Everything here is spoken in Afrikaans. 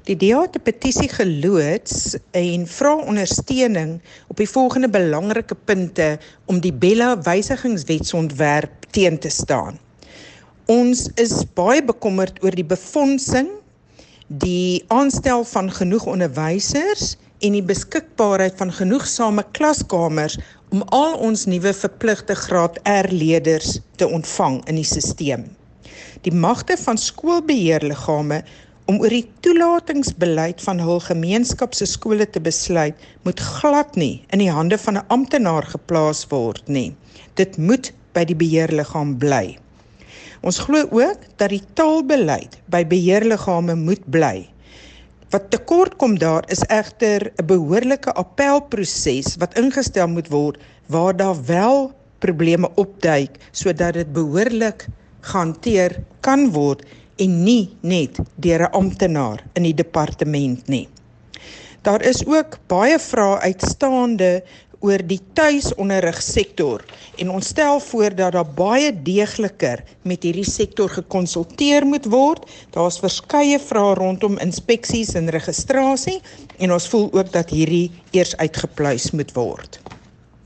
Die DA het 'n petisie geloods en vra ondersteuning op die volgende belangrike punte om die Bella wysigingswetsontwerp teen te staan. Ons is baie bekommerd oor die befondsing, die aanstel van genoeg onderwysers en die beskikbaarheid van genoegsame klaskamers om al ons nuwe verpligte graad R-leerders te ontvang in die stelsel. Die magte van skoolbeheerliggame om oor die toelatingsbeleid van hul gemeenskap se skole te besluit, moet glad nie in die hande van 'n amptenaar geplaas word nie. Dit moet by die beheerliggaam bly. Ons glo ook dat die taalbeleid by beheerliggame moet bly. Wat tekort kom daar is egter 'n behoorlike appelproses wat ingestel moet word waar daar wel probleme opduik sodat dit behoorlik gehanteer kan word en nie net deur 'n amptenaar in die departement nie. Daar is ook baie vrae uitstaande oor die tuisonderrigsektor en ons stel voor dat daar baie deegliker met hierdie sektor gekonsulteer moet word. Daar's verskeie vrae rondom inspeksies en registrasie en ons voel ook dat hierdie eers uitgepluis moet word.